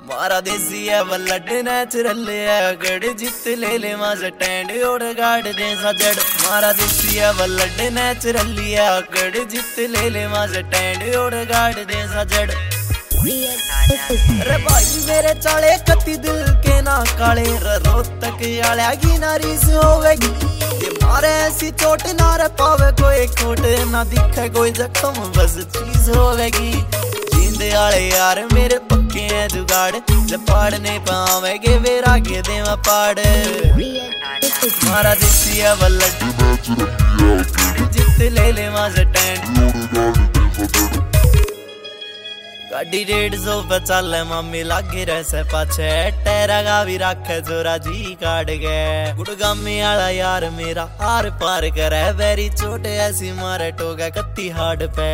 मारा देसी है वल्लड नेचुरल है गड़ जित ले मा स्टैंड और गाड़ दे सजड़। मारा देसी है वल्लड नेचुरल है गड़ जित ले मा स्टैंड और गाड़ दे सजड़। अरे भाई मेरे चाले कति दिल के ना काले रोहतक आलिया की नारीस होवेगी। ये मारे ऐसी चोट ना रे पावे कोई खोट ना दिखे कोई जख्म बस चीज होवेगी। जींदे आले यार मेरे पक्के हैं जुगाड़ जब पाड़ नहीं पावेगे वे आगे देवा पाड़। मारा देसी है वल्लड जित ले मा स्टैंड। गाड़ी 150 पे चल मम्मी लागे रहे पाछे टेरा का भी रखे जोरा जी काट गए। गुड़गामी आला यार मेरा आर पार करे वेरी चोटे ऐसी मारे टोगा कत्ती हाड पे।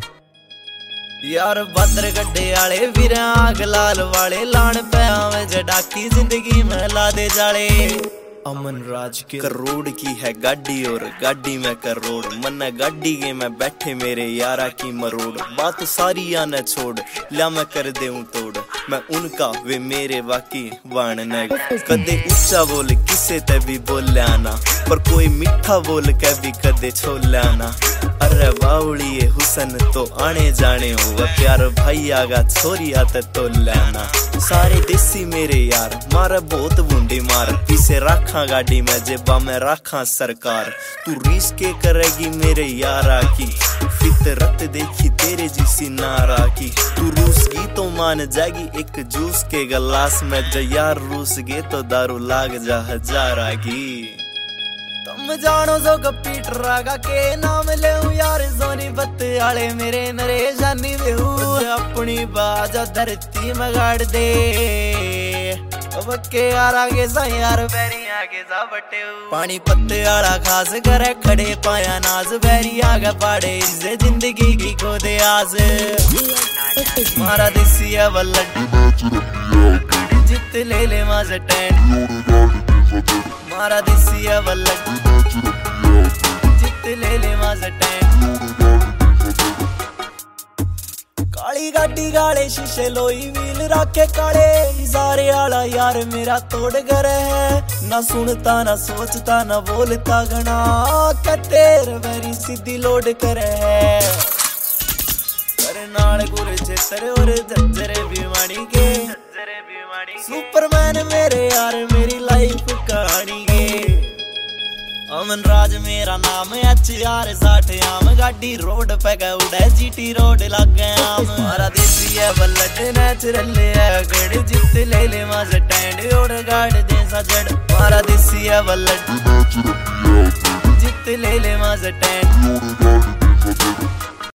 यार बदर गड्ढे आले वीर आग लाल वाले लान पे आवे जडाकी जिंदगी में ला दे जाले। अमन राज के करोड़ की है गाड़ी और गाड़ी में करोड़ मन गाड़ी के में बैठे मेरे यारा की मरोड़। बात सारी आने छोड़ ला मैं कर दे तोड़ मैं उनका वे मेरे बाकी वाणने। कदे ऊंचा बोल किसे ते भी बोल आना पर कोई मीठा बोल के भी कदे छोल आना। अरे बावड़ी हुसन तो आने जाने हो प्यार भाई आगा छोरी आते तो लेना। सारे देसी मेरे यार मारे बहुत बूंदी मार पीछे रखा गाड़ी में जेबा में रखा सरकार। तू रीस के करेगी मेरे यारा की फितरत देखी तेरे जिसी नारा की। तू रूस गी तो मान जाएगी एक जूस के गिलास में जो यार रूस गे तो दारू लाग जा हजारा की। तुम जानो जो गपीट रागा के नाम ले यार सोनी बत्ते आले मेरे नरेशानी बेहू अपनी बाजा धरती में गाड़ दे। के यार आगे सा यार बैरी आगे जा बटे पानी पत्ते आला खास करे खड़े पाया नाज बैरी आगे पाड़े इसे जिंदगी की खो दे आस। मारा देसी है वल्लड जित ले मा स्टैंड। मारा देसी है वल्लड जित ले मा स्टैंड। काली गाड़ी गाले शीशे लोई व्हील रखे काले सारे आला यार मेरा तोड़ घर है ना सुनता ना सोचता ना बोलता घना कतेर वेरी सीधी लोड करे है। नाल गुर छेतर और जज्जरे बीमारी के सुपरमैन मेरे यार मेरी लाइफ कहानी के। अमन राज मेरा नाम HR 60 आम गाड़ी रोड पे गए उड़े GT रोड लग गए आम। मारा देसी है वल्लड नेचुरल है गड़ जित ले मा स्टैंड और गाड़ दे सजड़। मारा देसी है वल्लड जित ले मा स्टैंड।